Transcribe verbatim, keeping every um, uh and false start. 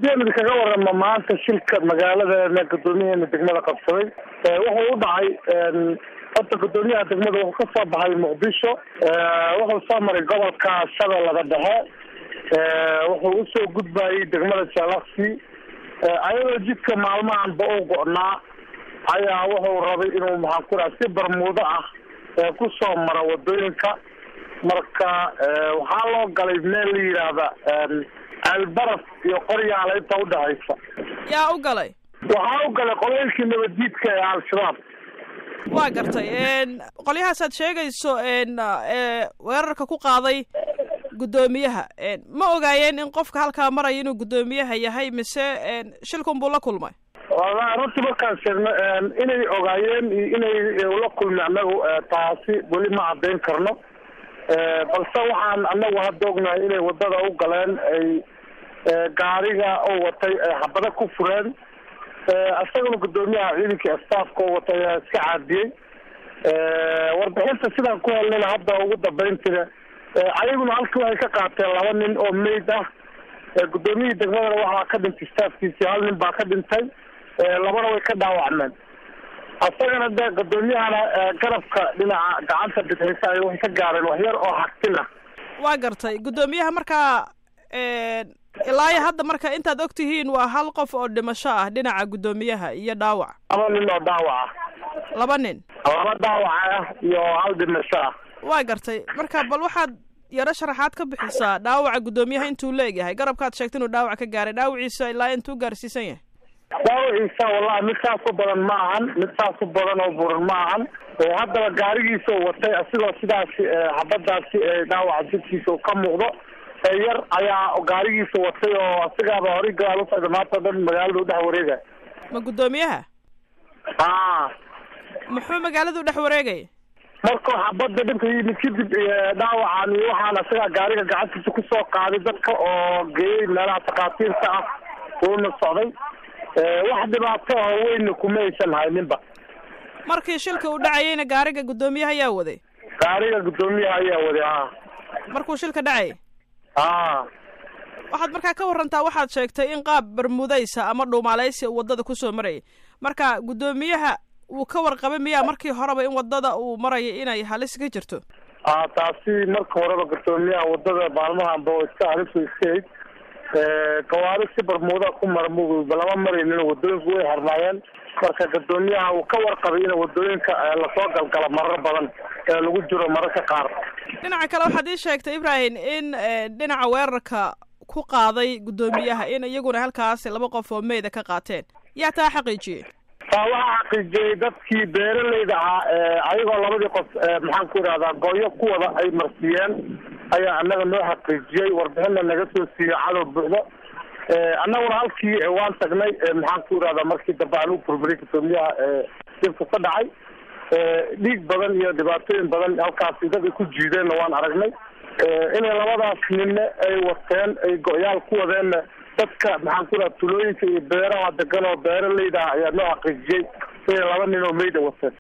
haddii kaga warramo maanta shilka magaalada guddoomiyaha degmada qabsaday wuxuu u dhacay horta guddoomiyaha degmada wuxuu ka soo baxay muqdisho wuxuu soo maray gobolka shabeellada dhexe wuxuu u soo gudbayay degmada Jalaxi ayadoo jidka maalmahan ba u go'naa ayaa wuxuu rabay inuu maxaan ku raasi barmuudo ah ku soo maro wadooyinka marka waxaa loo galay meel la yiraahdo albaraf iyo qoryaal inta u dhaxaysa yaa u galay waxaa u galay qolooyinkii nabaddiidka ee al-shabaab waa gartay qolyahaas aad sheegayso weerarka ku qaaday guddoomiyaha ma ogaayeen in qofka halkaa maraya inuu guddoomiyaha yahay mise shilkun buu la kulmay wallahi runtii markaan sheegno inay ogaayeen iyo inay ula kulmay annagu taasi weli ma caddayn karno balse waxaan annagu hadda ognahay inay waddada u galeen ay gaariga oo watay ay xabado ku fureen asaguna guddoomiyaha ciidanka staafka oo watay ayaa iska caadiyey warbixinta sidaan ku helnayna hadda ugu dambayntina ayaguna halkii waxay ka qaateen laba nin oo mayd ah guddoomiyihii degmadana waxaa ka dhintay staafkiisii hal nin baa ka dhintay labana way ka dhaawacmeen asagana de guddoomiyahana garabka dhinaca gacanta bidixisa ay waxay ka gaareen wax yar oo xagtin ah waa gartay guddoomiyaha markaa ilaa iyo hadda marka intaad og tihiin waa hal qof oo dhimasho ah dhinaca guddoomiyaha iyo dhaawac laba nin oo dhaawac ah laba nin laba dhaawac ah iyo hal dhimasho ah waa gartay marka bal waxaad yaro sharaxaad ka bixisaa dhaawaca guddoomiyaha intuu leegyahay garabkaad sheegtay inuu dhaawac ka gaaray dhaawaciisa ilaa intuu gaarsiisan yahay dhaawaciisa wallahi mid saas u badan ma ahan mid saas u badan oo buran ma ahan haddaba gaarigiisa oo watay asigoo sidaas xabadaasi dhaawaca jidkiisa ka muuqdo yar ayaa gaarigiisa watay oo asigaaba horay gadaal u socda maanta dhan magaalada u dhex wareegay ma guddoomiyaha haa muxuu magaalada u dhex wareegay markuu xabadda dhibka yimid kadib dhaawacan iyo waxaan asigaa gaariga gacantiisa kusoo qaaday dadka oo geeyey meelaha takhaatiirta ah uuna socday wax dhibaato oo weyna kuma aysan hayninba markii shilka uu dhacayayna gaariga guddoomiyaha ayaa waday gaariga guddoomiyaha ayaa waday haa markuu shilka dhacay haa waxaad markaa ka warantaa waxaad sheegtay in qaab bermudaysa ama dhuumaaleysi uu waddada kusoo marayay marka guddoomiyaha wuu ka warqabay miyaa markii horeba in waddada uu maraya inay halis ka jirto a taasi marka horeba guddoomiyaha waddada maalmahanba oo iska halis iskahayd gawaari si barmuuda ku mara mugba lama maraynin waddooyinku way harnaayeen marka guddoomiyaha uu ka warqabay in waddooyinka lasoo galgala marar badan ee lagu jiro mararka qaar dhinaca kale waxaad ii sheegtay ibrahim in dhinaca weerarka ku qaaday guddoomiyaha in iyaguna halkaas laba qof oo meyda ka qaateen yaa taa xaqiijiyey taa waxaa xaqiijiyey dadkii beeralayda ahaa ayagoo labadii qof maxaan ku idhahdaa gooyo kuwada ay marsiiyeen ayaa annaga noo xaqiijiyey warbixinna naga soo siiyey cadow buuxdo annaguna halkii waan tagnay maxaan ku idhahdaa markii dambe aan u burburay guddoomiyaha dhibka ka dhacay dhiig badan iyo dhibaatooyin badan halkaasi dad ay ku jiideenna waan aragnay inay labadaas ninne ay wateen ay go-yaal ku wadeenna dadka maxaan ku idhaha tulooyinka iyo beeraha degan oo beeralayda ayaa noo xaqiijiyey inay laba nin oo meyda wateen